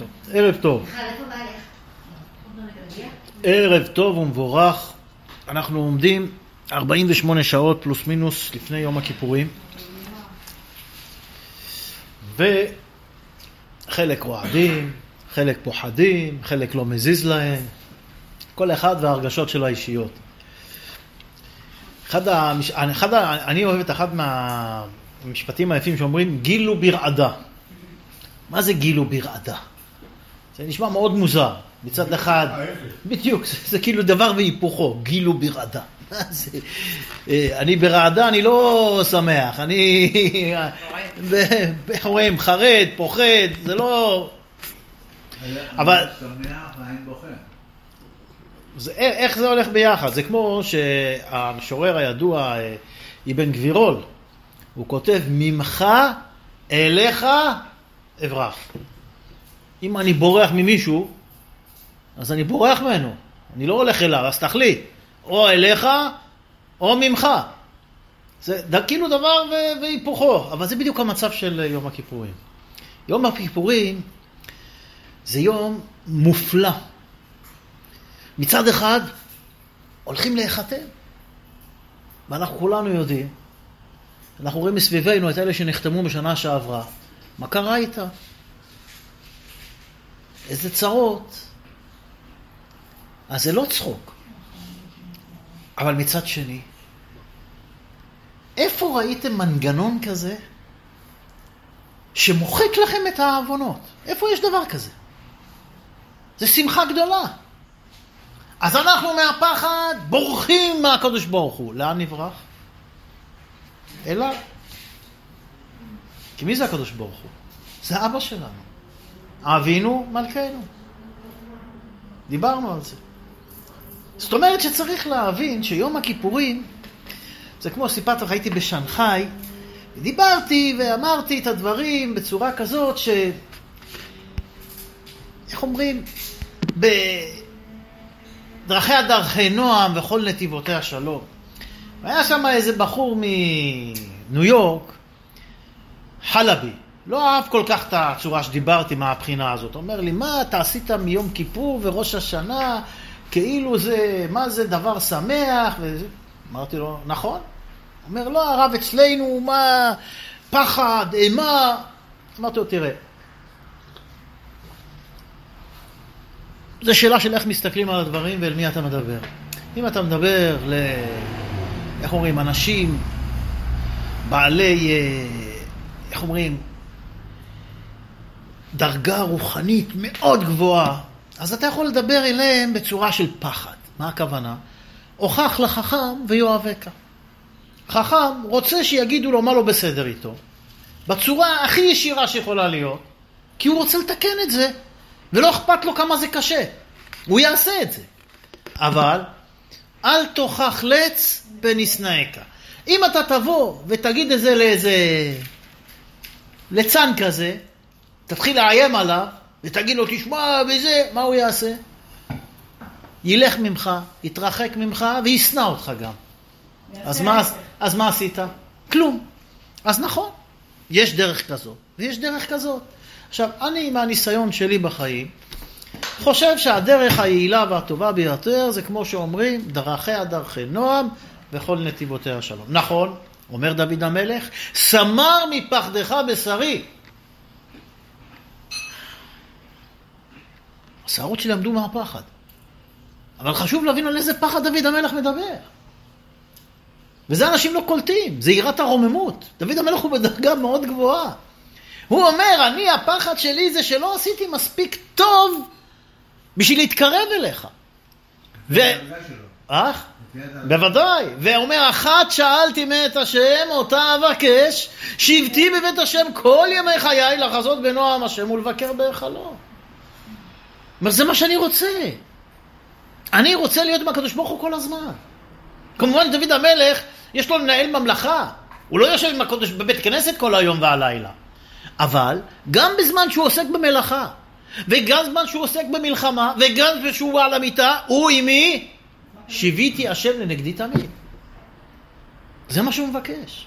טוב. ערב טוב. ערב טוב ומבורך. אנחנו עומדים 48 שעות פלוס מינוס לפני יום הכיפורים. וחלק רועדים, חלק פוחדים, חלק לא מזיז להם. כל אחד וההרגשות שלו האישיות. אני אוהב את אחד מהמשפטים היפים שאומרים גילו ברעדה. מה זה גילו ברעדה? זה נשמע מאוד מוזר. מצד אחד, בדיוק, זה כאילו דבר והיפוכו, גילו ברעדה. אני ברעדה, אני לא שמח, אני רואים חרד, פוחד, זה לא... אבל... איך זה הולך ביחד? זה כמו שהמשורר הידוע, אבן גבירול, הוא כותב, ממך אליך אברח. אם אני בורח ממישהו, אז אני בורח ממנו. אני לא הולך אליו, אז תחליט. או אליך, או ממך. זה כאילו דבר והיפוכו. אבל זה בדיוק המצב של יום הכיפורים. יום הכיפורים זה יום מופלא. מצד אחד, הולכים להיחתם. ואנחנו כולנו יודעים. אנחנו רואים מסביבנו את אלה שנחתמו בשנה שעברה. מה קרה איתה? איזה צרות. אז זה לא צחוק. אבל מצד שני, איפה ראיתם מנגנון כזה שמוחק לכם את העוונות? איפה יש דבר כזה? זה שמחה גדולה. אז אנחנו מהפחד בורחים מהקדוש ברוך הוא. לאן נברח? אליו. כי מי זה הקדוש ברוך הוא? זה אבא שלנו. אבינו מלכנו. דיברנו על זה. זאת אומרת שצריך להבין שיום הכיפורים, זה כמו סיפרתי, הייתי בשנגחאי, דיברתי ואמרתי את הדברים בצורה כזאת איך אומרים? בדרכיה דרכי נועם וכל נתיבותיה שלום. והיה שם איזה בחור מניו יורק, חלבי. לא אהב כל כך את הצורה שדיברתי מהבחינה הזאת. אומר לי, מה אתה עשית מיום כיפור וראש השנה, כאילו זה, מה זה דבר שמח? אמרתי לו, נכון. אומר, לא, הרב אצלנו, מה, פחד, אימה. אמרתי לו, תראה, זו שאלה של איך מסתכלים על הדברים ואל מי אתה מדבר. אם אתה מדבר איך אומרים, אנשים בעלי, איך אומרים, דרגה רוחנית מאוד גבוהה, אז אתה יכול לדבר אליהם בצורה של פחד. מה הכוונה? הוכח לחכם ויואבקה. חכם רוצה שיגידו לו מה לא בסדר איתו, בצורה הכי ישירה שיכולה להיות, כי הוא רוצה לתקן את זה, ולא אכפת לו כמה זה קשה. הוא יעשה את זה. אבל אל תוכח לץ בנסנאיך. אם אתה תבוא ותגיד את זה לאיזה ליצן כזה, תתחיל לעיים עליו, ותגיד לו, תשמע וזה, מה הוא יעשה? ילך ממך, יתרחק ממך, ויסנע אותך גם. אז מה עשית? כלום. אז נכון, יש דרך כזאת, ויש דרך כזאת. עכשיו, אני מהניסיון שלי בחיים, חושב שהדרך היעילה והטובה ביותר, זה כמו שאומרים, דרכיה דרכי נועם, וכל נתיבותיה שלום. נכון, אומר דוד המלך, סמר מפחדך בשרי. השערות שלי עמדו מהפחד. אבל חשוב להבין על איזה פחד דוד המלך מדבר. וזה אנשים לא קולטים, זה יראת הרוממות. דוד המלך הוא בדרגה מאוד גבוהה. הוא אומר, הפחד שלי זה שלא עשיתי מספיק טוב בשביל להתקרב אליך. בוודאי. ואומר, אחת שאלתי מאת השם, אותה אבקש, שבתי בבית השם כל ימי חיי, לחזות בנועם השם ולבקר בהיכלו. זה מה שאני רוצה. אני רוצה להיות עם הקדוש ברוך הוא כל הזמן. כמובן דוד המלך יש לו לנהל ממלכה. הוא לא יושב עם הקדוש בבית כנסת כל היום והלילה. אבל גם בזמן שהוא עוסק במלאכה, וגם בזמן שהוא עוסק במלחמה, וגם כשהוא על המיטה, הוא עימי, שיביתי השם לנגדי תמיד. זה מה שהוא מבקש.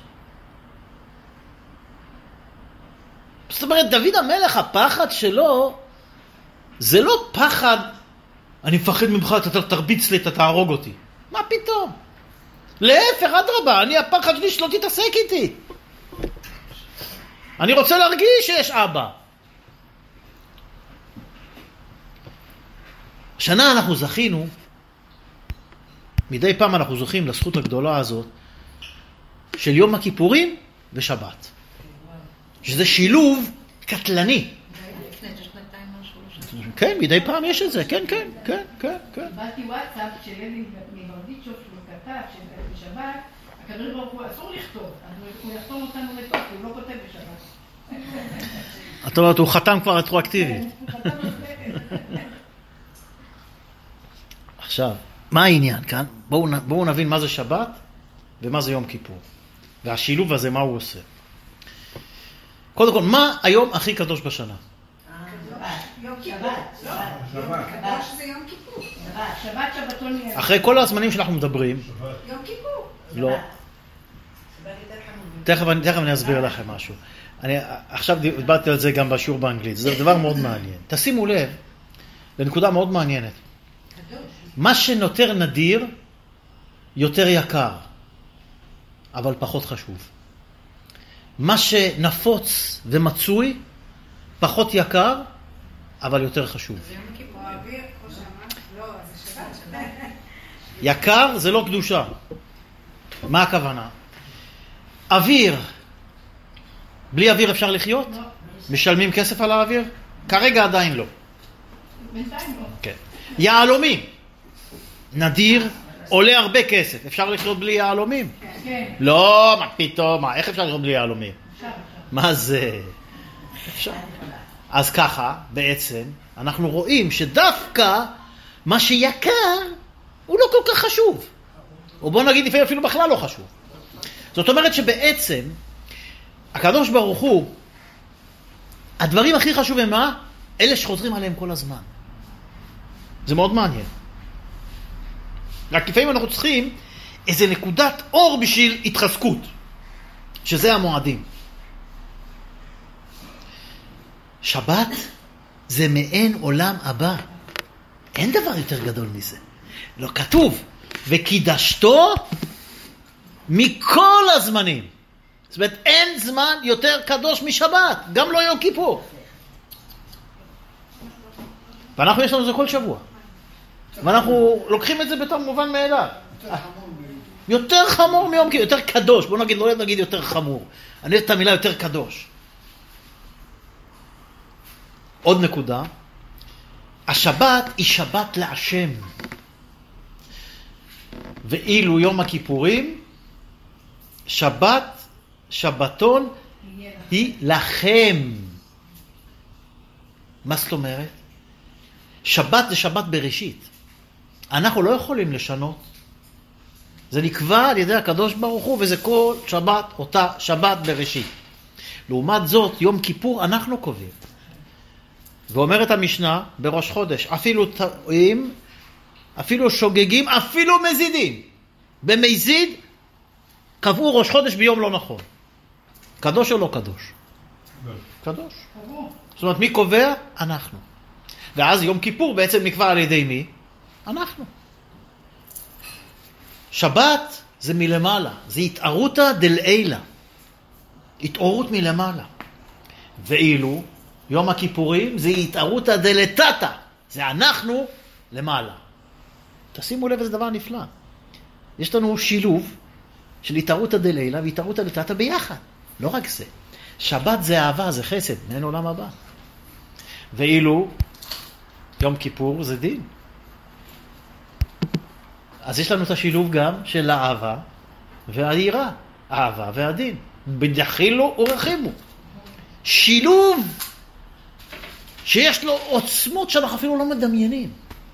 זאת אומרת, דוד המלך, הפחד שלו זה לא פחד, אני מפחד ממך, אתה תרביץ לי, אתה תהרוג אותי. מה פתאום? להפך, אדרבה, הפחד שלי שלא תתעסק איתי. אני רוצה להרגיש שיש אבא. השנה אנחנו זכינו, מדי פעם אנחנו זוכים לזכות הגדולה הזאת, של יום הכיפורים ושבת. שזה שילוב קטלני. כן, מדי פעם יש את זה, כן. קיבלתי וואטסאפ של אלי מברדיצ'וב שהוא כתב שבשבת, הקדוש ברוך הוא אסור לכתוב, הוא יחתום אותנו לטוב, הוא לא כותב בשבת. את אומרת, הוא חתם כבר רטרואקטיבית. עכשיו, מה העניין כאן? בואו נבין מה זה שבת ומה זה יום כיפור. והשילוב הזה, מה הוא עושה? קודם כל, מה היום הכי קדוש בשנה? יום כיפור. קדוש זה יום כיפור. שבת שבתון יהיה. אחרי כל הזמנים שאנחנו מדברים. יום כיפור. לא. תכף אני אסביר לכם משהו. עכשיו דיברתי על זה גם בשיעור באנגלית. זה דבר מאוד מעניין. תשימו לב לנקודה מאוד מעניינת. מה שנותר נדיר יותר יקר, אבל פחות חשוב. מה שנפוץ ומצוי פחות יקר, אבל יותר חשוב. זה יום כיפור, אוויר, כמו שאמרת, לא, זה שבת. יקר זה לא קדושה. מה הכוונה? אוויר. בלי אוויר אפשר לחיות? לא. משלמים כסף על האוויר? כרגע עדיין לא. בינתיים לא. כן. יהלומים. נדיר, עולה הרבה כסף. אפשר לחיות בלי יהלומים? כן. לא, מה פתאום? איך אפשר לחיות בלי יהלומים? אפשר. מה זה? אפשר. אז ככה, בעצם, אנחנו רואים שדווקא מה שיקר הוא לא כל כך חשוב. או בוא נגיד לפעמים אפילו בכלל לא חשוב. זאת אומרת שבעצם, הקדוש ברוך הוא, הדברים הכי חשובים מה? אלה שחוזרים עליהם כל הזמן. זה מאוד מעניין. רק לפעמים אנחנו צריכים איזה נקודת אור בשביל התחזקות, שזה המועדים. שבת זה מעין עולם הבא. אין דבר יותר גדול מזה. לא כתוב, וקידשתו מכל הזמנים. זאת אומרת, אין זמן יותר קדוש משבת, גם לא יום כיפור. ואנחנו יש לנו זה כל שבוע. ואנחנו לוקחים את זה בתור מובן מאליו. יותר חמור מיום כיפור, יותר קדוש. בוא נגיד, לא נגיד יותר חמור. אני אוהב את המילה יותר קדוש. עוד נקודה, השבת היא שבת להשם. ואילו יום הכיפורים, שבתון היא לכם. מה זאת אומרת? שבת זה שבת בראשית. אנחנו לא יכולים לשנות. זה נקבע על ידי הקדוש ברוך הוא, וזה כל שבת אותה שבת בראשית. לעומת זאת, יום כיפור אנחנו קובעים. ואומרת המשנה בראש חודש, אפילו טועים, אפילו שוגגים, אפילו מזידים. במזיד קבעו ראש חודש ביום לא נכון. קדוש או לא קדוש? קדוש. זאת אומרת, מי קובע? אנחנו. ואז יום כיפור בעצם נקבע על ידי מי? אנחנו. שבת זה מלמעלה, זה התערותא דלעילא. התעוררות מלמעלה. ואילו יום הכיפורים זה התערותא דלתתא, זה אנחנו למעלה. תשימו לב, זה דבר נפלא. יש לנו שילוב של התערותא דלעילא והתערותא דלתתא ביחד. לא רק זה. שבת זה אהבה, זה חסד, מעין עולם הבא. ואילו יום כיפור זה דין. אז יש לנו את השילוב גם של האהבה והיראה. האהבה והדין. בדחילו ורחימו. שילוב שיש לו עוצמות שאנחנו אפילו לא מדמיינים.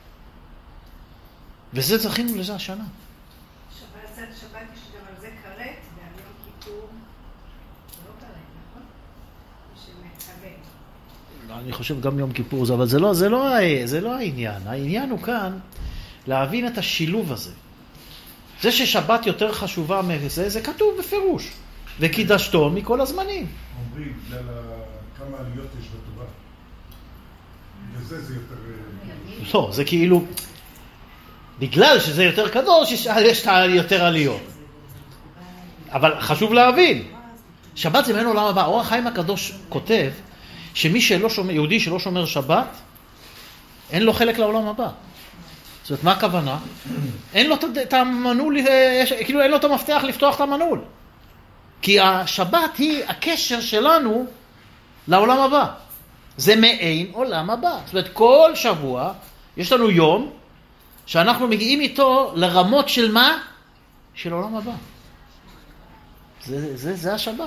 וזה זכינו לזה השנה. שבת יש גם על זה כרת, ועל יום כיפור זה לא כרת, נכון? שמקבל. אני חושב גם יום כיפור זה, אבל זה לא העניין. העניין הוא כאן להבין את השילוב הזה. זה ששבת יותר חשובה מזה, זה כתוב בפירוש. וקידשתו מכל הזמנים. אומרים, בגלל כמה עליות יש בתורה. בגלל בזה זה יותר... לא, זה כאילו, בגלל שזה יותר קדוש, יש יותר עליות. אבל חשוב להבין, שבת זה מעין עולם הבא. אור החיים הקדוש כותב, שמי שלא שומר, יהודי שלא שומר שבת, אין לו חלק לעולם הבא. זאת אומרת, מה הכוונה? אין לו את המנעול, כאילו אין לו את המפתח לפתוח את המנעול. כי השבת היא הקשר שלנו לעולם הבא. זה מעין עולם הבא. זאת אומרת, כל שבוע יש לנו יום שאנחנו מגיעים איתו לרמות של מה? של עולם הבא. זה השבת.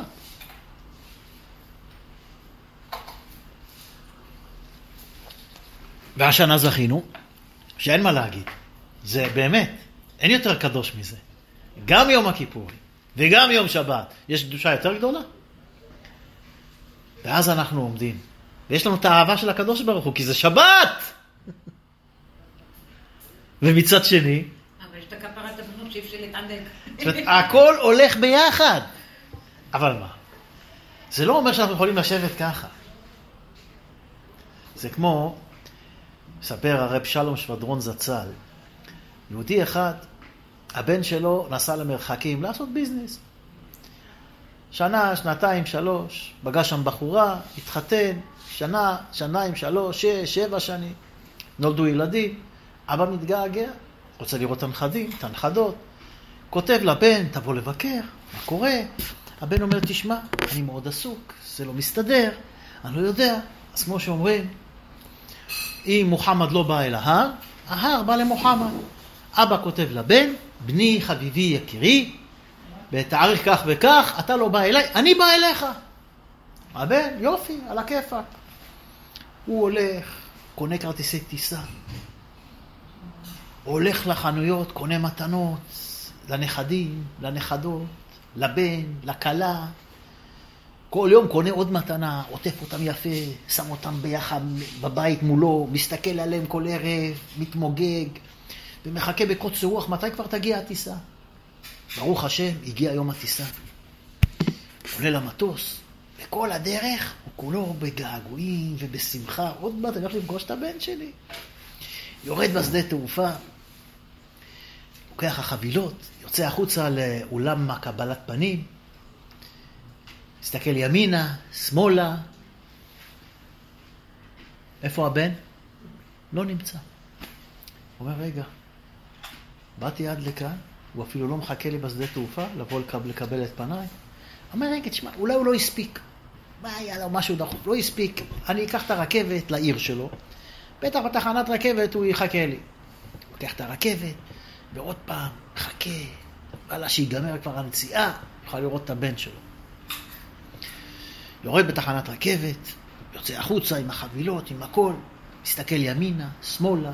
והשנה זכינו, שאין מה להגיד. זה באמת, אין יותר קדוש מזה. גם יום הכיפור וגם יום שבת. יש קדושה יותר גדולה? ואז אנחנו עומדים. ויש לנו את האהבה של הקדוש ברוך הוא, כי זה שבת! ומצד שני... אבל יש את הכפרת הבנות שאי אפשר להתענג. זאת אומרת, הכל הולך ביחד. אבל מה? זה לא אומר שאנחנו יכולים לשבת ככה. זה כמו... מספר הרב שלום שבדרון זצ"ל, יהודי אחד, הבן שלו נסע למרחקים לעשות ביזנס. שנה, שנתיים, 3, פגש שם בחורה, התחתן, שנה, שניים, 3, 6, 7 שנים. נולדו ילדים, אבא מתגעגע, רוצה לראות את הנכדים, את הנכדות. כותב לבן, תבוא לבקר, מה קורה? הבן אומר, תשמע, אני מאוד עסוק, זה לא מסתדר, אני לא יודע. אז כמו שאומרים, אם מוחמד לא בא אל ההר, ההר בא למוחמד. אבא כותב לבן, בני חביבי יקירי, בתאריך כך וכך, אתה לא בא אליי, אני בא אליך. הבן, יופי, על הכיפק. הוא הולך, קונה כרטיסי טיסה, הולך לחנויות, קונה מתנות, לנכדים, לנכדות, לבן, לכלה. כל יום קונה עוד מתנה, עוטף אותם יפה, שם אותם ביחד בבית מולו, מסתכל עליהם כל ערב, מתמוגג, ומחכה בקוצר רוח, מתי כבר תגיע הטיסה? ברוך השם, הגיע יום הטיסה. עולה למטוס, וכל הדרך הוא כולו בגעגועים ובשמחה. עוד מעט אני הולך לפגוש את הבן שלי. יורד בשדה תעופה, לוקח החבילות, יוצא החוצה לאולם קבלת פנים, מסתכל ימינה, שמאלה. איפה הבן? לא נמצא. הוא אומר, רגע, באתי עד לכאן, הוא אפילו לא מחכה לי בשדה תעופה, לבוא לקבל את פניי. אומר, רגע, תשמע, אולי הוא לא הספיק. מה היה לו משהו דחוף? לא הספיק. אני אקח את הרכבת לעיר שלו. בטח בתחנת רכבת הוא יחכה לי. לוקח את הרכבת, ועוד פעם, חכה. ועלה שיגמר כבר הנסיעה, יוכל לראות את הבן שלו. יורד בתחנת רכבת, יוצא החוצה עם החבילות, עם הכל, מסתכל ימינה, שמאלה.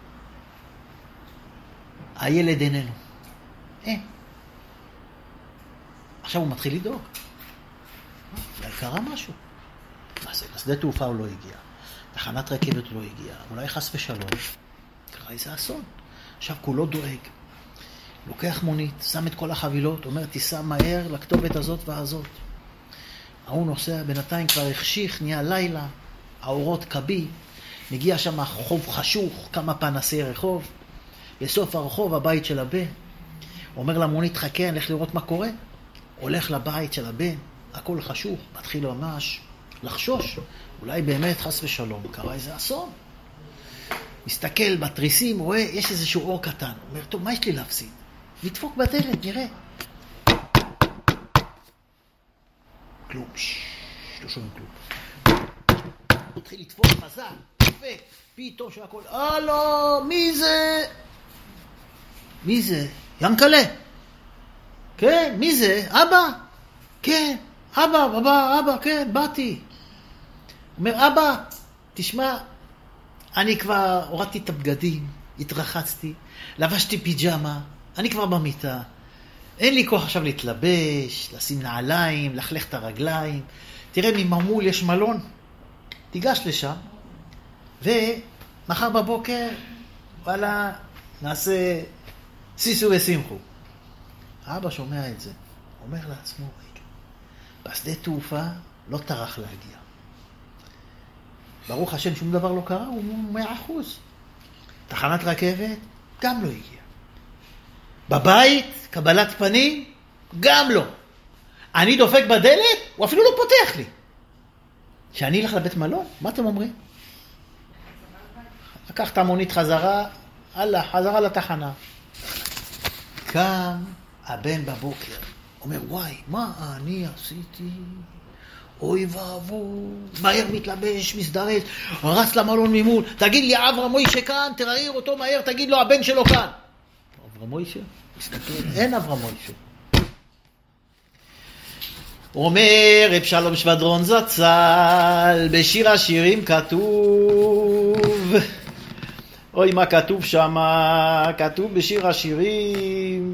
הילד איננו. אין. עכשיו הוא מתחיל לדאוג. אולי קרה משהו. מה זה? לשדה תעופה הוא לא הגיע. תחנת רכבת הוא לא הגיע. אולי חס ושלום. קרה איזה אסון. עכשיו כולו דואג. לוקח מונית, שם את כל החבילות, אומר, תיסע מהר לכתובת הזאת והזאת. הוא נוסע, בינתיים כבר החשיך, נהיה לילה, האורות קבי, מגיע שם חוב חשוך, כמה פנסי רחוב, בסוף הרחוב הבית של הבן, אומר למונית, חכה, אני הולך לראות מה קורה, הולך לבית של הבן, הכל חשוך, מתחיל ממש לחשוש, אולי באמת חס ושלום, קרה איזה אסון. מסתכל בתריסים, רואה, יש איזשהו אור קטן, אומר, טוב, מה יש לי להפסיד? נדפוק בדלת, נראה. כלום, לא שומעים כלום. מתחיל לתפור חזק, דופק, פתאום של הכל, הלו, מי זה? מי זה? ינקלה. כן, מי זה? אבא? כן, אבא, כן, באתי. אומר, אבא, תשמע, אני כבר הורדתי את הבגדים, התרחצתי, לבשתי פיג'מה, אני כבר במיטה. אין לי כוח עכשיו להתלבש, לשים נעליים, לחלך את הרגליים. תראה, מממול יש מלון. תיגש לשם, ומחר בבוקר, וואלה, נעשה סיסו ושמחו. האבא שומע את זה, אומר לעצמו, רגע, בשדה תעופה לא טרח להגיע. ברוך השם, שום דבר לא קרה, הוא 100%. תחנת רכבת, גם לא הגיע. בבית, קבלת פנים, גם לא. אני דופק בדלת, הוא אפילו לא פותח לי. שאני אלך לבית מלון, מה אתם אומרים? לקח את המונית חזרה, חזרה לתחנה. קם הבן בבוקר, אומר, וואי, מה אני עשיתי? אוי ואבו, מהר מתלבש, מסדרש, רץ למלון ממול, תגיד לי, אברהם מוישה כאן, תראיר אותו מהר, תגיד לו, הבן שלו כאן. אברהם מוישה? מסתכל, אין אברהם מוישה. אומר רב שלום שבדרון זצ"ל, בשיר השירים כתוב, אוי מה כתוב שם, כתוב בשיר השירים,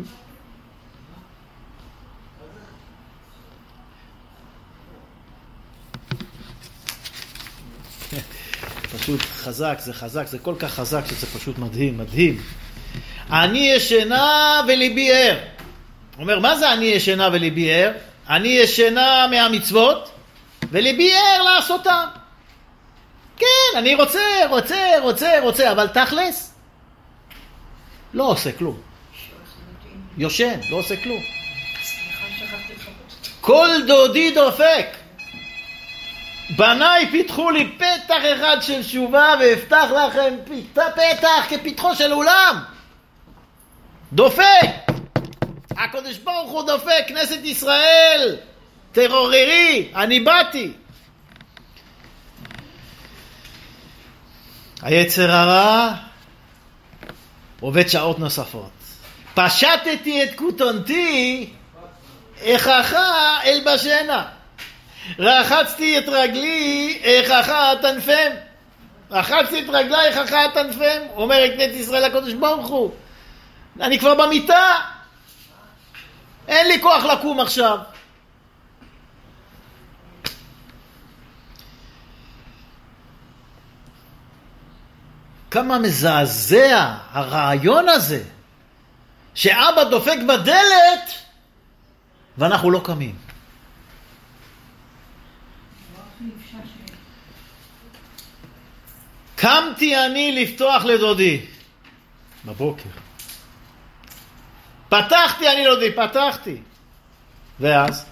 פשוט חזק, זה חזק, זה כל כך חזק שזה פשוט מדהים, מדהים. אני ישנה וליבי ער. אומר, מה זה אני ישנה וליבי ער? אני ישנה מהמצוות וליבי ער לעשותם. כן, אני רוצה, אבל תכלס לא עושה כלום. יושן, לא עושה כלום. כל דודי דופק. בניי פיתחו לי פתח אחד של תשובה ואפתח לכם פתח כפתחו של אולם. דופק. הקדוש ברוך הוא דופק, כנסת ישראל, תרוררי, אני באתי. היצר הרע עובד שעות נוספות. פשטתי את כותנתי, איככה אל בשנה. רחצתי את רגלי, איככה תנפם. רחצתי את רגלי, איככה תנפם. אומר כנסת ישראל הקדוש ברוך הוא, אני כבר במיטה. אין לי כוח לקום עכשיו. כמה מזעזע הרעיון הזה, שאבא דופק בדלת ואנחנו לא קמים. קמתי אני לפתוח לדודי בבוקר. פתחתי אני לדודי, פתחתי. ואז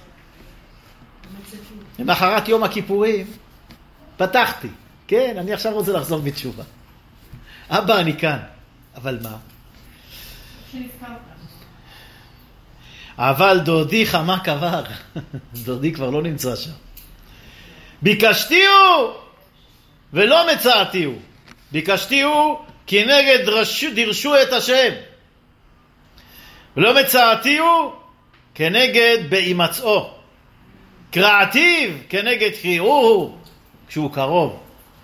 למחרת יום הכיפורים פתחתי. כן, אני עכשיו רוצה לחזור בתשובה. אבא, אני כאן. אבל מה? אבל דודי חמה קבר. דודי כבר לא נמצא שם. ביקשתיהו ולא מצאתיהו. ביקשתיהו כי נגד דרשו את השם. ולא מצאתיהו כנגד בהימצאו. קראתיו כנגד קריאוהו כשהוא קרוב.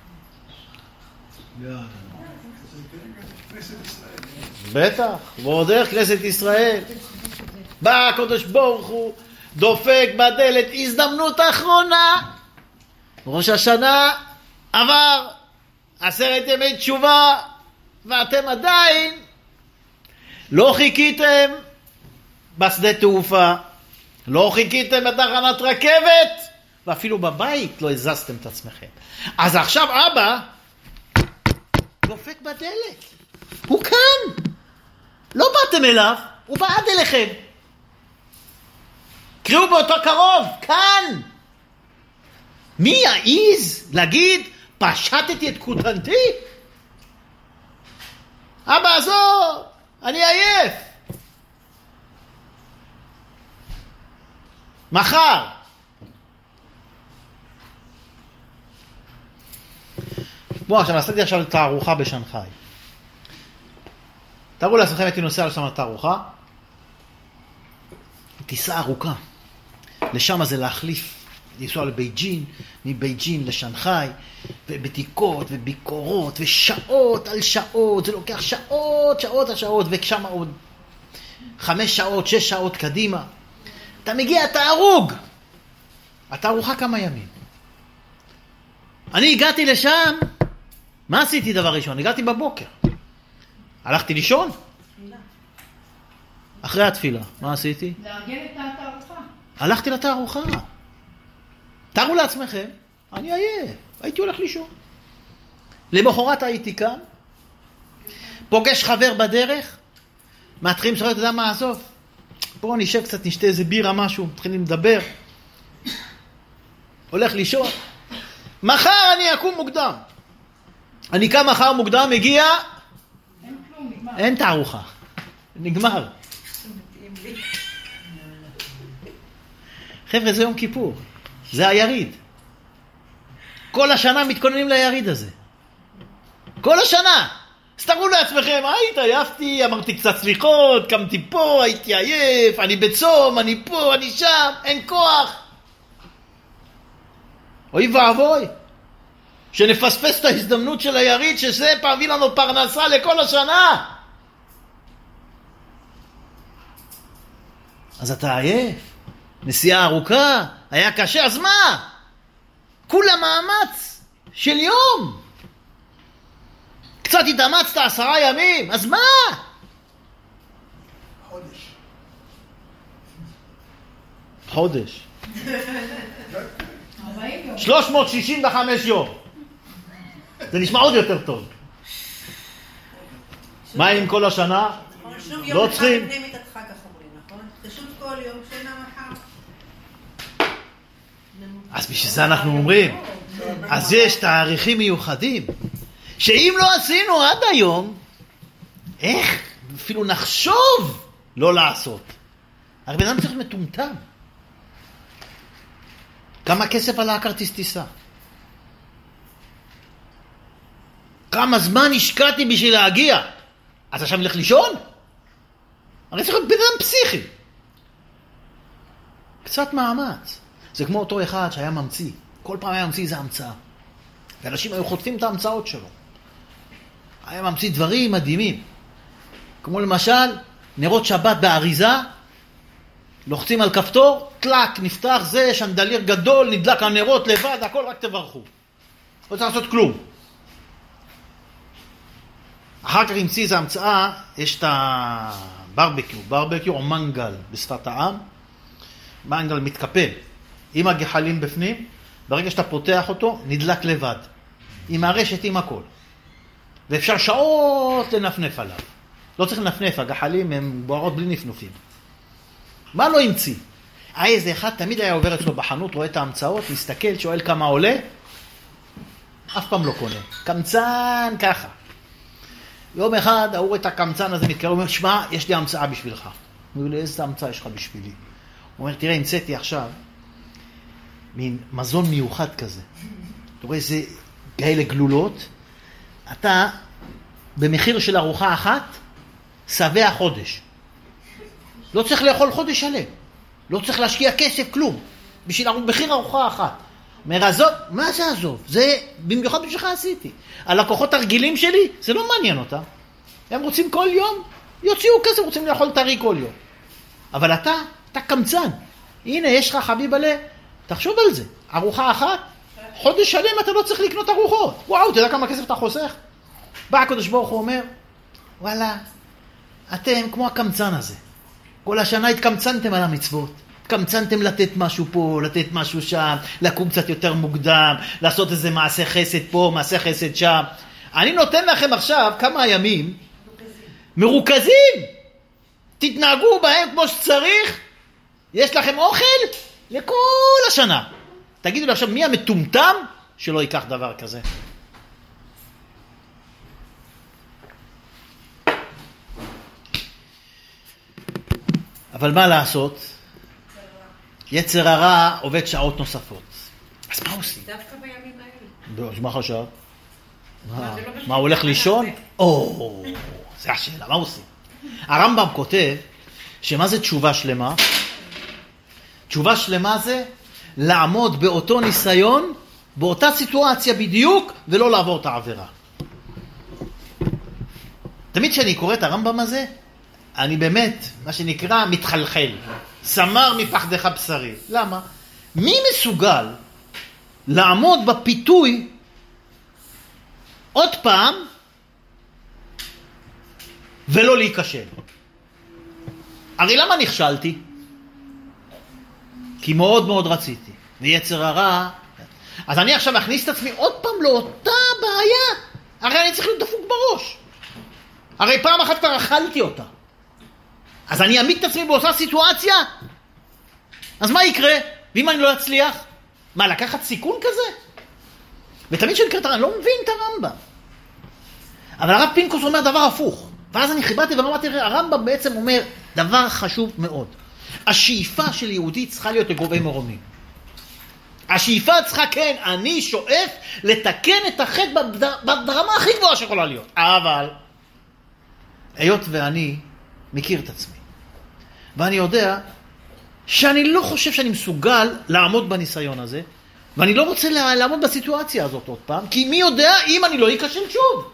בטח, ועוד דרך כנסת ישראל. בא הקדוש ברוך הוא, דופק בדלת, הזדמנות אחרונה. ראש השנה עבר 10 ימי תשובה, ואתם עדיין לא חיכיתם בשדה תעופה, לא חיכיתם בתחנת רכבת, ואפילו בבית לא הזזתם את עצמכם. אז עכשיו אבא דופק בדלת. הוא כאן. לא באתם אליו, הוא בעד אליכם. קראו באותו קרוב, כאן. מי יעיז להגיד, פשטתי את כותנתי? אבא, עזוב, אני עייף. מחר. בואו, עכשיו עשיתי עכשיו תערוכה בשנגחאי. תראו לעצמכם, הייתי נוסע לשם לתערוכה. טיסה ארוכה. לשם זה להחליף, לנסוע לבייג'ין, מבייג'ין לשנגחאי, ובדיקות וביקורות, ושעות על שעות, זה לוקח שעות על שעות, ושם עוד 5 שעות, 6 שעות קדימה. אתה מגיע, אתה הרוג. התערוכה כמה ימים. אני הגעתי לשם, מה עשיתי דבר ראשון? הגעתי בבוקר. הלכתי לישון? אחרי התפילה. מה עשיתי? לארגן את התערוכה. הלכתי לתערוכה. תארו לעצמכם, אני עייף. הייתי הולך לישון. למחרת הייתי כאן, פוגש חבר בדרך, מתחילים לשאול, אתה יודע מה, עזוב, בואו נשב קצת, נשתה איזה בירה, משהו, מתחילים לדבר, הולך לישון, מחר אני אקום מוקדם. אני קם מחר מוקדם, מגיע, אין כלום, נגמר. אין תערוכה, נגמר. חבר'ה, זה יום כיפור, זה היריד. כל השנה מתכוננים ליריד הזה. כל השנה. אז תראו לעצמכם, התעייפתי, אמרתי קצת סליחות, קמתי פה, הייתי עייף, אני בצום, אני פה, אני שם, אין כוח. אוי ואבוי, שנפספס את ההזדמנות של היריד, שזה פעמי לנו פרנסה לכל השנה. אז אתה עייף, נסיעה ארוכה, היה קשה, אז מה? כולה מאמץ של יום. קצת התאמצת 10 ימים, אז מה? חודש. 40 יום. 365 יום. זה נשמע עוד יותר טוב. מה עם כל השנה? לא צריכים. תשוב כל יום שנה מחר. אז בשביל זה אנחנו אומרים, אז יש תאריכים מיוחדים, שאם לא עשינו עד היום, איך אפילו נחשוב לא לעשות. הרי בן אדם צריך מטומטם. כמה כסף עלה הכרטיס טיסה? כמה זמן השקעתי בשביל להגיע? אז עכשיו נלך לישון? הרי צריך להיות בן אדם פסיכי. קצת מאמץ. זה כמו אותו אחד שהיה ממציא. כל פעם היה ממציא איזה המצאה. ואנשים היו חוטפים את ההמצאות שלו. היה ממציא דברים מדהימים. כמו למשל, נרות שבת באריזה, לוחצים על כפתור, טלק, נפתח זה, שנדליר גדול, נדלק הנרות לבד, הכל רק תברכו. לא צריך לעשות כלום. אחר כך המציא איזו המצאה, יש את הברבקיו, ברבקיו או מנגל בשפת העם. מנגל מתקפל. עם הגחלים בפנים, ברגע שאתה פותח אותו, נדלק לבד. עם הרשת, עם הכל. ואפשר שעות לנפנף עליו. לא צריך לנפנף, הגחלים הם בוערות בלי נפנופים. מה לא המציא? איזה אחד תמיד היה עובר אצלו בחנות, רואה את ההמצאות, מסתכל, שואל כמה עולה, אף פעם לא קונה. קמצן ככה. יום אחד, הוא רואה את הקמצן הזה מתקרב, הוא אומר, שמע, יש לי המצאה בשבילך. הוא אומר לי, איזה המצאה יש לך בשבילי? הוא אומר, תראה, המצאתי עכשיו מין מזון מיוחד כזה. אתה רואה איזה כאלה גלולות, אתה במחיר של ארוחה אחת, שבע חודש. לא צריך לאכול חודש שלם. לא צריך להשקיע כסף, כלום. בשביל מחיר ארוחה אחת. אומר, עזוב, מה זה עזוב? זה במיוחד בשבילך עשיתי. הלקוחות הרגילים שלי, זה לא מעניין אותם. הם רוצים כל יום, יוציאו כסף, רוצים לאכול טרי כל יום. אבל אתה קמצן. הנה, יש לך חביב עלה, תחשוב על זה. ארוחה אחת, חודש שלם אתה לא צריך לקנות ארוחות. וואו, אתה יודע כמה כסף אתה חוסך? בא הקדוש ברוך הוא אומר, וואלה, אתם כמו הקמצן הזה. כל השנה התקמצנתם על המצוות. התקמצנתם לתת משהו פה, לתת משהו שם, לקום קצת יותר מוקדם, לעשות איזה מעשה חסד פה, מעשה חסד שם. אני נותן לכם עכשיו כמה ימים מרוכזים. תתנהגו בהם כמו שצריך. יש לכם אוכל לכל השנה. תגידו לי עכשיו, מי המטומטם שלא ייקח דבר כזה? אבל מה לעשות? יצר הרע עובד שעות נוספות. אז מה עושים? דווקא בימים האלה. מה חשב? מה, הוא הולך לישון? או, זה השאלה, מה עושים? הרמב"ם כותב שמה זה תשובה שלמה? תשובה שלמה זה לעמוד באותו ניסיון, באותה סיטואציה בדיוק, ולא לעבור את העבירה. תמיד כשאני קורא את הרמב"ם הזה, אני באמת, מה שנקרא, מתחלחל. סמר מפחדך בשרי. למה? מי מסוגל לעמוד בפיתוי עוד פעם ולא להיכשל? הרי למה נכשלתי? כי מאוד מאוד רציתי. ויצר הרע. אז אני עכשיו אכניס את עצמי עוד פעם לאותה בעיה. הרי אני צריך להיות דפוק בראש. הרי פעם אחת כבר אכלתי אותה. אז אני אעמיד את עצמי באותה סיטואציה? אז מה יקרה? ואם אני לא אצליח? מה, לקחת סיכון כזה? ותמיד שאני קראת, אני לא מבין את הרמב"ם. אבל הרב פינקוס אומר דבר הפוך. ואז אני חיברתי ואמרתי, הרמב"ם בעצם אומר דבר חשוב מאוד. השאיפה של יהודי צריכה להיות לגובי מרומים. השאיפה צריכה, כן, אני שואף לתקן את החטא ברמה הכי גבוהה שיכולה להיות. אבל, היות ואני מכיר את עצמי, ואני יודע שאני לא חושב שאני מסוגל לעמוד בניסיון הזה, ואני לא רוצה לעמוד בסיטואציה הזאת עוד פעם, כי מי יודע אם אני לא אכשל שוב.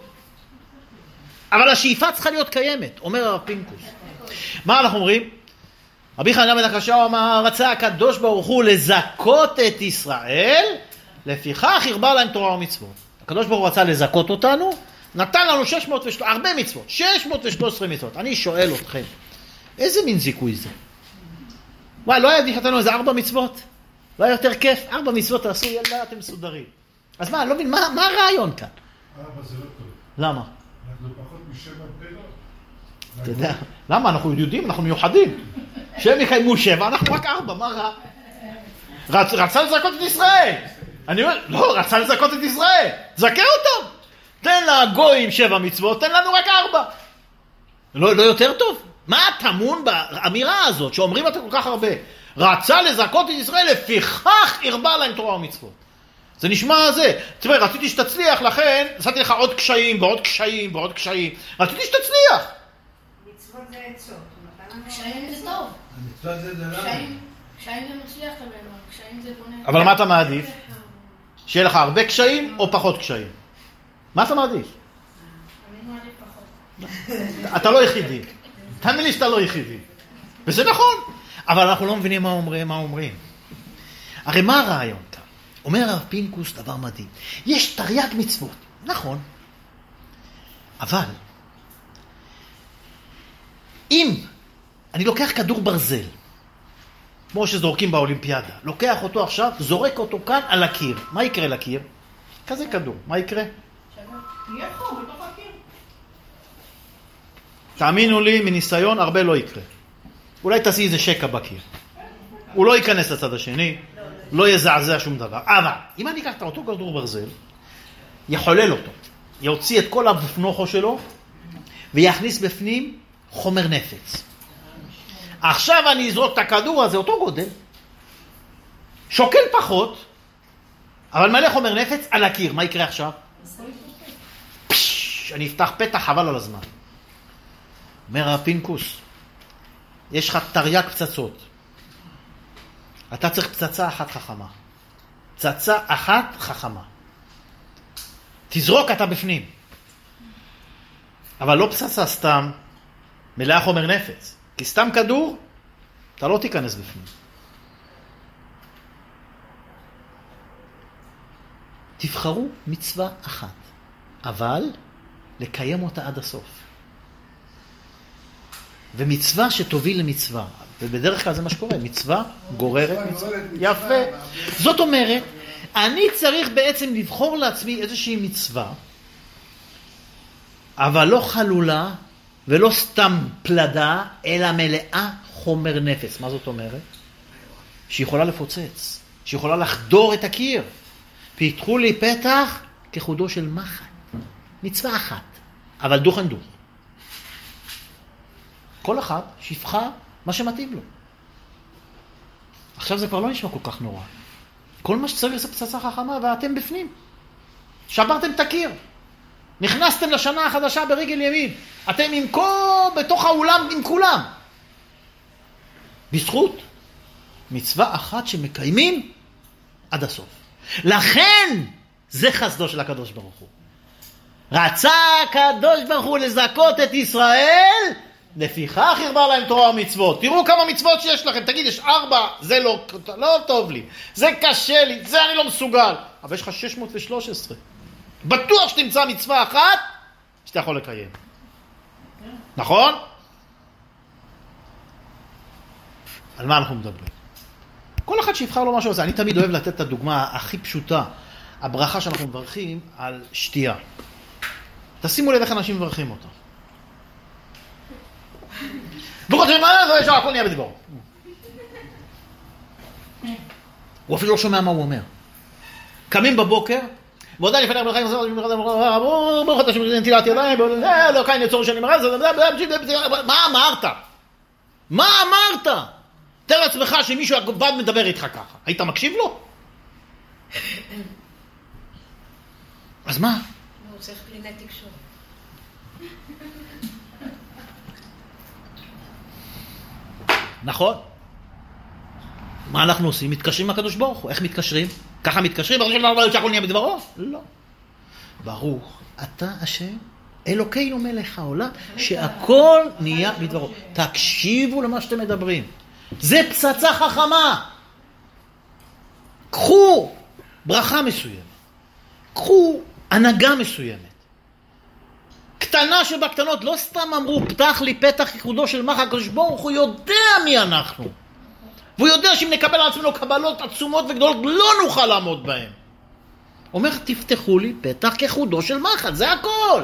אבל השאיפה צריכה להיות קיימת, אומר הרב פינקוס. מה אנחנו אומרים? רבי חנניה בן עקשיא אמר, רצה הקדוש ברוך הוא לזכות את ישראל, לפיכך הרבה להם תורה ומצוות. הקדוש ברוך הוא רצה לזכות אותנו, נתן לנו 613, הרבה מצוות, 613 מצוות. אני שואל אתכם, איזה מין זיכוי זה? וואי, לא היה דיחתנו איזה 4 מצוות? לא היה יותר כיף? 4 מצוות תעשו, ילדה, אתם מסודרים. אז מה, לא מבין, מה הרעיון כאן? 4 זה לא טוב. למה? זה פחות מ7 בלילות. אתה יודע, למה? אנחנו יודעים, אנחנו מיוחדים. שהם יקיימו 7, אנחנו רק 4, מה רע? רצה לזכות את ישראל. אני אומר, לא, רצה לזכות את ישראל. זכה אותם. תן לגויים 7 מצוות, תן לנו רק 4. לא יותר טוב? מה טמון באמירה הזאת שאומרים אותה כל כך הרבה? רצה לזכות את ישראל, לפיכך הרבה להם תורה ומצוות. זה נשמע זה. תראה, רציתי שתצליח, לכן עשיתי לך עוד קשיים ועוד קשיים ועוד קשיים. רציתי שתצליח. מצוות זה עצות. קשיים זה טוב. המצוות זה למה? קשיים זה מצליח תמיד, קשיים זה בונה. אבל מה אתה מעדיף? שיהיה לך הרבה קשיים או פחות קשיים? מה אתה מעדיף? אני מעדיף פחות. אתה לא יחידי. תאמין לי שאתה לא יחידי. וזה נכון. אבל אנחנו לא מבינים מה אומרים. הרי מה הרעיון כאן? אומר הרב פינקוס דבר מדהים. יש תרי"ג מצוות. נכון. אבל אם אני לוקח כדור ברזל, כמו שזורקים באולימפיאדה, לוקח אותו עכשיו, זורק אותו כאן על הקיר. מה יקרה לקיר? כזה כדור. מה יקרה? יהיה חור בתוך הקיר. תאמינו לי, מניסיון הרבה לא יקרה. אולי תעשי איזה שקע בקיר. הוא לא ייכנס לצד השני, לא יזעזע שום דבר. אבל אם אני אקח את אותו כדור ברזל, יחולל אותו, יוציא את כל הפנוחו שלו, ויכניס בפנים חומר נפץ. עכשיו אני אזרוק את הכדור הזה, אותו גודל, שוקל פחות, אבל מלא חומר נפץ על הקיר. מה יקרה עכשיו? אני אפתח פתח חבל על הזמן. אומר הפינקוס, יש לך תרי"ג פצצות. אתה צריך פצצה אחת חכמה. פצצה אחת חכמה. תזרוק, אתה בפנים. אבל לא פצצה סתם, מלאה חומר נפץ. כי סתם כדור, אתה לא תיכנס בפנים. תבחרו מצווה אחת, אבל לקיים אותה עד הסוף. ומצווה שתוביל למצווה. ובדרך כלל זה מה שקורה, מצווה גוררת מצווה. יפה. זאת אומרת, אני צריך בעצם לבחור לעצמי איזושהי מצווה, אבל לא חלולה ולא סתם פלדה, אלא מלאה חומר נפץ. מה זאת אומרת? שהיא יכולה לפוצץ, שהיא יכולה לחדור את הקיר. פיתחו לי פתח כחודו של מחט. מצווה אחת, אבל דוך אין דוך. כל אחד שיבחר מה שמתאים לו. עכשיו זה כבר לא נשמע כל כך נורא. כל מה שצריך זה פצצה חכמה ואתם בפנים. שברתם את הקיר. נכנסתם לשנה החדשה ברגל ימין. אתם עם בתוך האולם עם כולם. בזכות מצווה אחת שמקיימים עד הסוף. לכן זה חסדו של הקדוש ברוך הוא. רצה הקדוש ברוך הוא לזכות את ישראל, לפיכך הרבה להם תורה ומצוות. תראו כמה מצוות שיש לכם. תגיד, יש 4, זה לא טוב לי. זה קשה לי, זה אני לא מסוגל. אבל יש לך 613. בטוח שתמצא מצווה אחת שאתה יכול לקיים. נכון? על מה אנחנו מדברים? כל אחד שיבחר לו משהו הזה. אני תמיד אוהב לתת את הדוגמה הכי פשוטה. הברכה שאנחנו מברכים על שתייה. תשימו לב איך אנשים מברכים אותו. ברוך השם, מה זה? הכל נהיה בדיבור. הוא אפילו לא שומע מה הוא אומר. קמים בבוקר, ועודה לפני ברכה, ברוך אתה שנטילת ידיים, לא כאן יצור שאני מראה, מה אמרת? מה אמרת? תאר לעצמך שמישהו עבד מדבר איתך ככה. היית מקשיב לו? אז מה? הוא צריך קלינאי תקשורת. נכון? מה אנחנו עושים? מתקשרים מהקדוש ברוך הוא. איך מתקשרים? ככה מתקשרים? שהכל נהיה בדברו? לא. ברוך אתה השם אלוקינו מלך העולם שהכל נהיה בדברו. תקשיבו למה שאתם מדברים. זה פצצה חכמה. קחו ברכה מסוימת. קחו הנהגה מסוימת. קטנה שבקטנות, לא סתם אמרו פתח לי פתח ייחודו של מלך הקדוש ברוך הוא יודע מי אנחנו. והוא יודע שאם נקבל על עצמנו קבלות עצומות וגדולות לא נוכל לעמוד בהן. אומר תפתחו לי פתח ייחודו של מלך, זה הכל.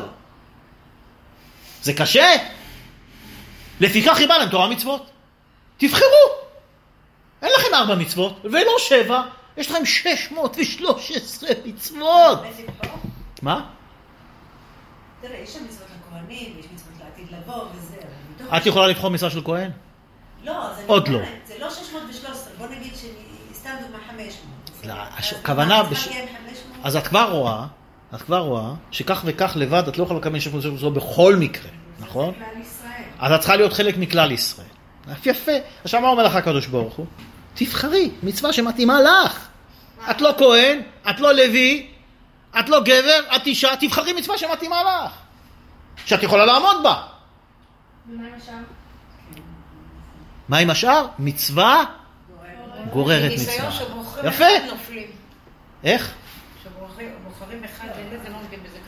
זה קשה. לפיכך חיבה להם תורה מצוות. תבחרו. אין לכם 4 מצוות ולא 7. יש לכם 613 מצוות. מה? תראה, יש שם מצוות לכהנים, יש מצוות לעתיד לבוא וזה. את יכולה לבחור משרה של כהן? לא, עוד לא. זה לא 613, בוא נגיד סתם דוגמה 500. הכוונה... אז את כבר רואה שכך וכך לבד את לא יכולה לקבל 613 בכל מקרה, נכון? אז את צריכה להיות חלק מכלל ישראל. יפה. עכשיו מה אומר לך הקדוש ברוך הוא? תבחרי מצווה שמתאימה לך. את לא כהן, את לא לוי, את לא גבר, את אישה, תבחרי מצווה שמתאימה לך. שאת יכולה לעמוד בה. ומה עם השאר? מה עם השאר? מצווה גוררת מצווה. יפה. איך? שבוחרים אחד וזה לא עומדים בזה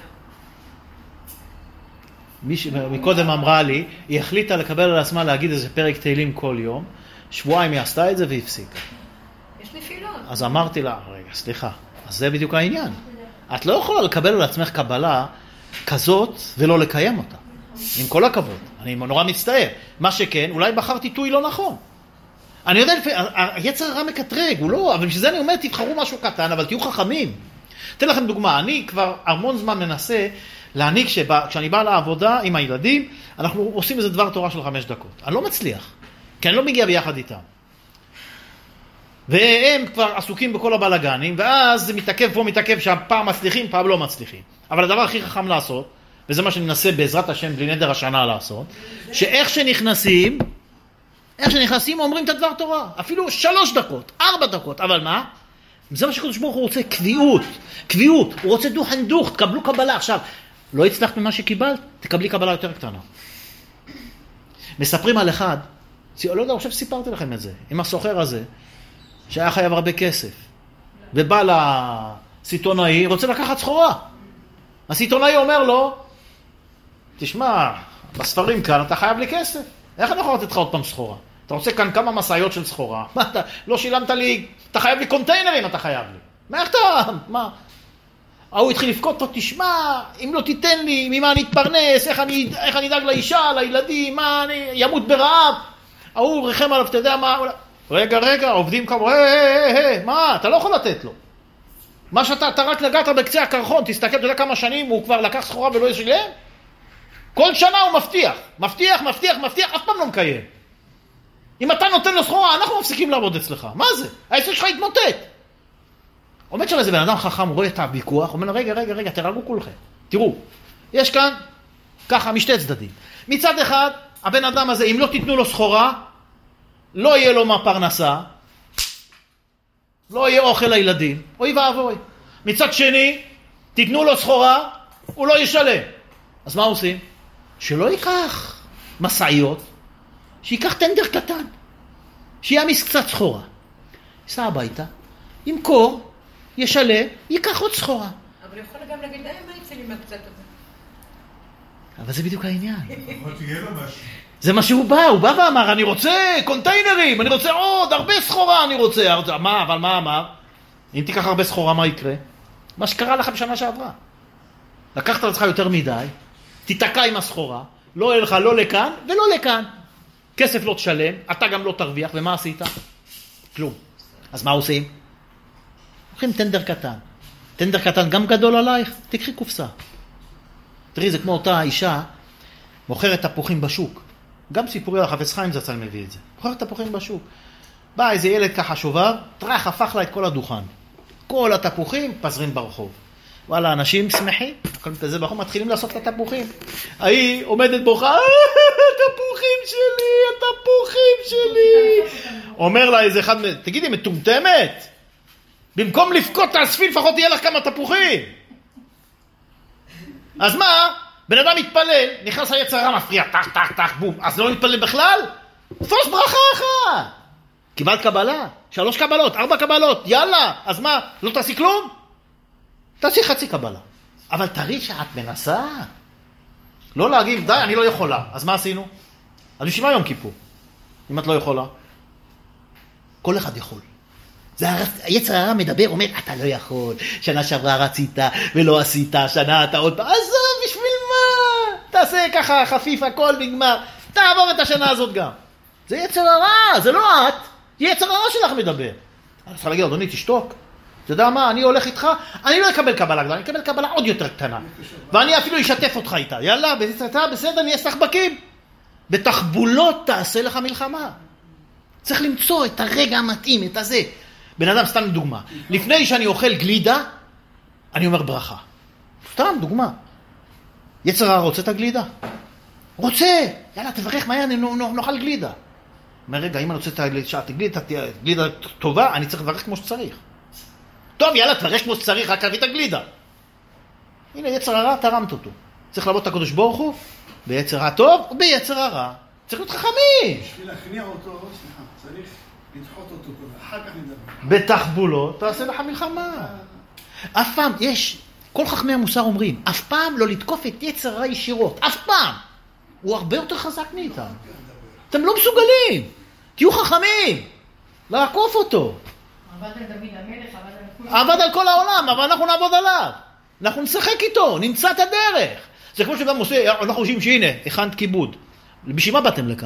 ככה. מקודם אמרה לי, היא החליטה לקבל על עצמה להגיד איזה פרק תהילים כל יום, שבועיים היא עשתה את זה והפסיקה. יש נפילות. אז אמרתי לה, רגע, סליחה, אז זה בדיוק העניין. את לא יכולה לקבל על עצמך קבלה כזאת ולא לקיים אותה. עם כל הכבוד. אני נורא מצטער. מה שכן, אולי בחרתי עיתוי לא נכון. אני יודע, היצר הרע מקטרג, הוא לא, אבל בשביל זה אני אומר, תבחרו משהו קטן, אבל תהיו חכמים. אתן לכם דוגמה, אני כבר המון זמן מנסה להעניק כשאני בא לעבודה עם הילדים, אנחנו עושים איזה דבר תורה של 5 דקות. אני לא מצליח, כי אני לא מגיע ביחד איתם. והם כבר עסוקים בכל הבלגנים, ואז זה מתעכב פה, מתעכב שם, פעם מצליחים, פעם לא מצליחים. אבל הדבר הכי חכם לעשות, וזה מה שאני מנסה בעזרת השם בלי נדר השנה לעשות, שאיך שנכנסים אומרים את הדבר תורה. אפילו 3 דקות, 4 דקות, אבל מה? זה מה שקדוש ברוך הוא רוצה, קביעות. הוא רוצה דוך הנדוך, תקבלו קבלה. עכשיו, לא הצלחת ממה שקיבלת, תקבלי קבלה יותר קטנה. מספרים על אחד, לא יודע, עכשיו סיפרתי לכם את זה, עם הסוחר הזה, שהיה חייב הרבה כסף, ובא לסיטונאי, רוצה לקחת סחורה. הסיטונאי אומר לו, תשמע, בספרים כאן אתה חייב לי כסף. איך אני יכול לתת לך עוד פעם סחורה? אתה רוצה כאן כמה מסעיות של סחורה. מה אתה, לא שילמת לי, אתה חייב לי קונטיינרים, אתה חייב לי. מה, איך אתה, מה? הוא התחיל לפקוד אותו, תשמע, אם לא תיתן לי, ממה אני אתפרנס, איך אני אדאג לאישה, לילדים, מה, אני ימות ברעב. הוא רחם עליו, אתה יודע מה, רגע, עובדים כמו, מה, אתה לא יכול לתת לו. מה שאתה רק לגעת בקצה הקרחון, תסתכל, אתה יודע כמה שנים הוא כבר לקח סחורה ולא ישלם? כל שנה הוא מבטיח, אף פעם לא מקיים. אם אתה נותן לו סחורה, אנחנו מפסיקים לעבוד אצלך. מה זה? העסק שלך התמוטט. עומד שם איזה בן אדם חכם, הוא רואה את הוויכוח, הוא אומר, רגע, תרגעו כולכם. תראו, יש כאן ככה משתי צדדים. מצד אחד, הבן אדם הזה, אם לא תיתנו לו סחורה, לא יהיה לו מה פרנסה, לא יהיה אוכל לילדים, אוי ואבוי. מצד שני, תיתנו לו סחורה, הוא לא ישלם. אז מה עושים? שלא ייקח מסעיות, שיקח טנדר קטן, שיעמיס קצת סחורה. ייסע הביתה, ימכור, ישלם, ייקח עוד סחורה. אבל הוא יכול גם להגיד, מה יצא לי מהקצת הזה? אבל זה בדיוק העניין. לפחות יהיה לו משהו. זה מה שהוא בא ואמר, אני רוצה קונטיינרים, אני רוצה עוד, הרבה סחורה אני רוצה. אבל מה אמר? אם תיקח הרבה סחורה, מה יקרה? מה שקרה לך בשנה שעברה. לקחת על עצמך יותר מדי, תתקע עם הסחורה, לא יהיה לך לא לכאן ולא לכאן. כסף לא תשלם, אתה גם לא תרוויח, ומה עשית? כלום. אז מה עושים? הולכים טנדר קטן. טנדר קטן גם גדול עלייך, תקחי קופסה. תראי, זה כמו אותה אישה, מוכרת תפוחים בשוק. גם סיפורי על החפץ חיים זצ"ל מביא את זה. מוכרת תפוחים בשוק. בא איזה ילד ככה שובב, טרח, הפך לה את כל הדוכן. כל התפוחים פזרים ברחוב. וואלה, אנשים שמחים, הכל כזה ברחוב, מתחילים לעשות את התפוחים. היא עומדת בוכה, התפוחים שלי, התפוחים שלי. אומר לה איזה אחד, תגידי, מטומטמת? במקום לפקות תאספי, לפחות יהיה לך כמה תפוחים. אז מה? בן אדם מתפלל, נכנס היצר הרע, מפריע, טח, טח, טח, בום. אז לא מתפלל בכלל? תפוס ברכה אחת. קיבלת קבלה? 3 קבלות, 4 קבלות, יאללה. אז מה? לא תעשי כלום? תעשי חצי קבלה. אבל תראי שאת מנסה. לא להגיד, די, אני לא יכולה. אז מה עשינו? אז בשביל מה יום כיפור? אם את לא יכולה? כל אחד יכול. היצר הרע מדבר, אומר, אתה לא יכול. שנה שעברה רצית ולא עשית, שנה אתה עוד פעם. עזוב, בשביל מה? תעשה ככה חפיף, הכל נגמר. תעבור את השנה הזאת גם. זה יצר הרע, זה לא את. יצר הרע שלך מדבר. אני צריך להגיד, אדוני, תשתוק. אתה יודע מה, אני הולך איתך, אני לא אקבל קבלה גדולה, אני אקבל קבלה עוד יותר קטנה. ואני אפילו אשתף אותך איתה. יאללה, בסדר, נהיה סחבקים. בתחבולות תעשה לך מלחמה. צריך למצוא את הרגע המתאים, את הזה. בן אדם, סתם דוגמה. לפני שאני אוכל גלידה, אני אומר ברכה. סתם דוגמה. יצר הרע רוצה את הגלידה? רוצה. יאללה, תברך מהר, נאכל גלידה. אומר, רגע, אם אני רוצה את הגלידה טובה, אני צריך לברך כמו שצריך. טוב, יאללה, תברך כמו שצריך, רק להביא את הגלידה. הנה, יצר הרע, תרמת אותו. צריך לעבוד את הקדוש ברוך הוא, ביצר הרע טוב וביצר הרע. צריך להיות חכמים. בשביל להכניע אותו, צריך לדחות אותו, אחר כך נדבר. בתחבולות, תעשה לך מלחמה. אף פעם, כל חכמי המוסר אומרים, אף פעם לא לתקוף את יצר הרע ישירות. אף פעם. הוא הרבה יותר חזק מאיתם. אתם לא מסוגלים. תהיו חכמים. לעקוף אותו. עבד על דוד המלך, עבד על כל העולם, אבל אנחנו נעבוד עליו. אנחנו נשחק איתו, נמצא את הדרך. זה כמו שגם עושה, אנחנו חושבים שהנה, הכנת כיבוד. בשביל מה באתם לכאן?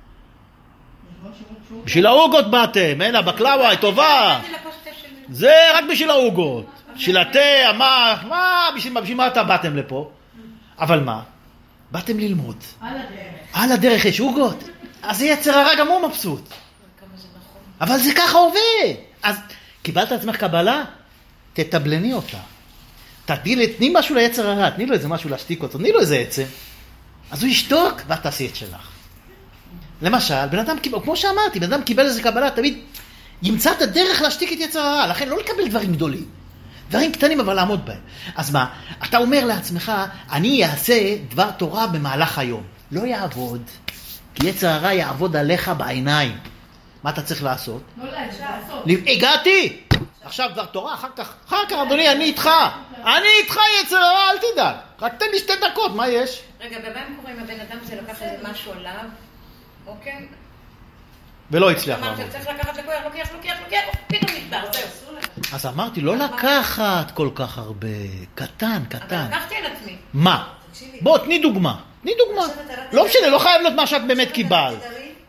בשביל העוגות באתם, הנה, בקלאווה, היא טובה. זה רק בשביל העוגות. בשביל התה, מה, בשביל מה אתה באתם לפה? אבל מה? באתם ללמוד. על הדרך. על הדרך יש עוגות. אז זה יצר הרע גם הוא מבסוט. אבל זה ככה עובד. אז קיבלת עצמך קבלה? תתבלני אותה. תני משהו ליצר הרע, תני לו איזה משהו להשתיק אותו, תני לו איזה עצם. אז הוא ישתוק ואת תעשי את שלך. למשל, בן אדם קיבל, כמו שאמרתי, בן אדם קיבל איזה קבלה, תמיד ימצא את הדרך להשתיק את יצר הרע. לכן לא לקבל דברים גדולים. דברים קטנים אבל לעמוד בהם. אז מה? אתה אומר לעצמך, אני אעשה דבר תורה במהלך היום. לא יעבוד. כי יצר הרע יעבוד עליך בעיניים. מה אתה צריך לעשות? לא לעשות. הגעתי! עכשיו דבר תורה, אחר כך, אדוני, אני איתך. אני איתך יצר הרע, אל תדאג. רק תן לי 2 דקות, מה יש? רגע, במה הם קוראים? הבן אדם זה לקח איזה משהו עליו, אוקיי? ולא הצליח אמרת, לעבוד. צריך לקחת לוקח, פתאום נפטר, זהו. אז אמרתי, לא לקחת כל כך הרבה. קטן. אבל לקחתי על עצמי. מה? בוא, תני דוגמה. לא משנה, לא חייב להיות מה שאת באמת קיבלת.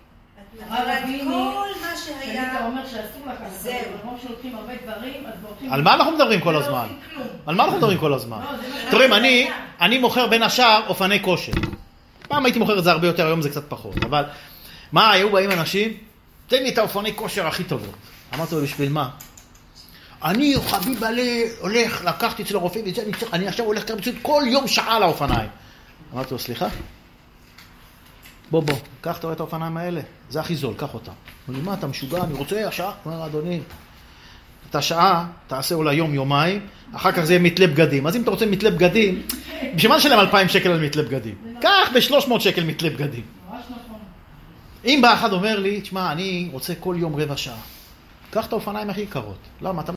כל מה שהיה... אתה אומר שאסור לקחת. זהו. כמו שלוקחים הרבה דברים, אז בורחים... על מה אנחנו מדברים כל הזמן? על מה אנחנו מדברים כל הזמן? תראים, אני מוכר בין השאר אופני כושר. פעם הייתי מוכר את זה הרבה יותר, היום זה קצת פחות. אבל מה, היו באים אנשים? תן לי את האופני כושר הכי טובות. אמרתי לו, בשביל מה? אני חביב הולך, לקחתי אצל הרופא, אני עכשיו הולך כל יום שעה על האופניים. אמרתי לו, סליחה? בוא, קח את האופניים האלה, זה הכי זול, קח אותם. הוא אומר, מה, אתה משוגע, אני רוצה השעה? הוא אומר, אדוני, את השעה תעשה אולי יום-יומיים, אחר כך זה יהיה מתלה בגדים. אז אם אתה רוצה מתלה בגדים, בשביל מה נשלם 2,000 שקל על מתלה בגדים? קח ב-300 שקל מתלה בגדים. אם בא אחד אומר לי, תשמע, אני רוצה כל יום 15 שעה. קח את האופניים הכי יקרות. למה? אתה